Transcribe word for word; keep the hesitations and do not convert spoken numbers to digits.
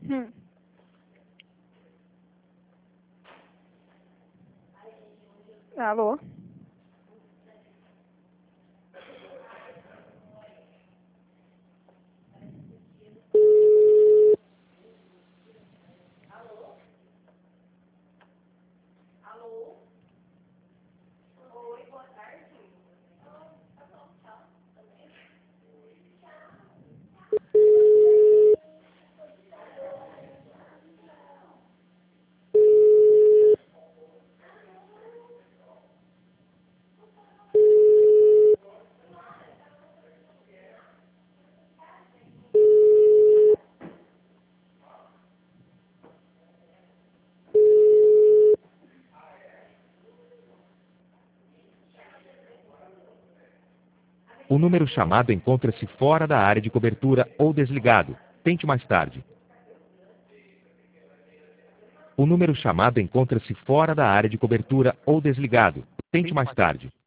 Hum. Alô? O número chamado encontra-se fora da área de cobertura ou desligado. Tente mais tarde. O número chamado encontra-se fora da área de cobertura ou desligado. Tente mais tarde.